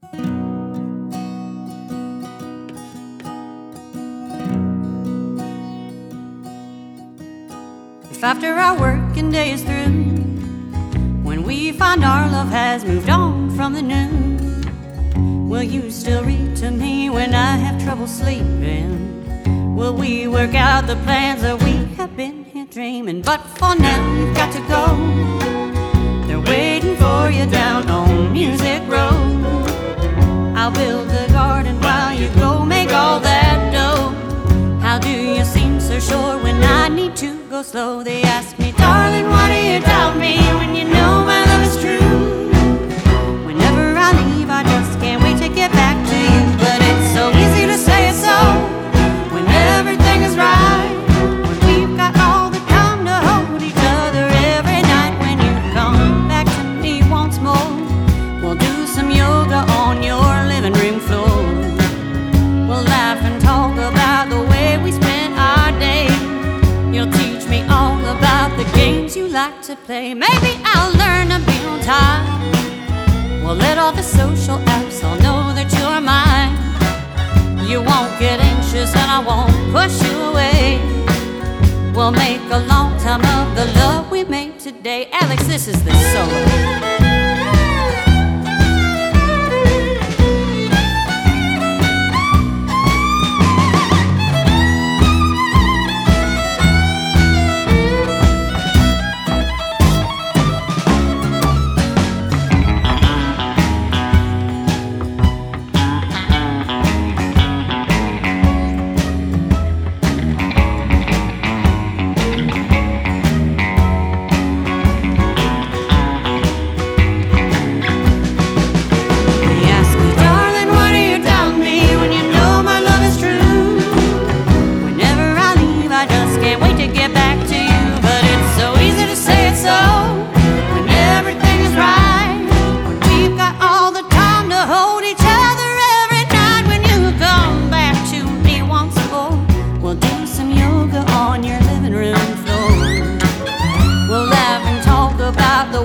If after our working day is through, when we find our love has moved on from the noon, will you still read to me when I have trouble sleeping? Will we work out the plans that we have been here dreaming? But for now you've got to go. They're waiting for you down on Music Road. I'll build the garden while you go make all that dough. How do you seem so sure when I need to go slow? They ask me, darling, why do you doubt me when you know my love is true? Whenever I leave, I just can't wait to get back to you. But it's so easy to say it's so when everything is right, when we've got all the time to hold each other every night. When you come back to me once more, we'll do some yoga on your living room floor. We'll laugh and talk about the way we spent our day. You'll teach me all about the games you like to play. Maybe I'll learn to be on time. We'll let all the social apps all know that you're mine. You won't get anxious and I won't push you away. We'll make a long time of the love we made today. Alex, this is the solo.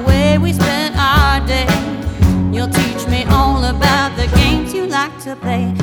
To play.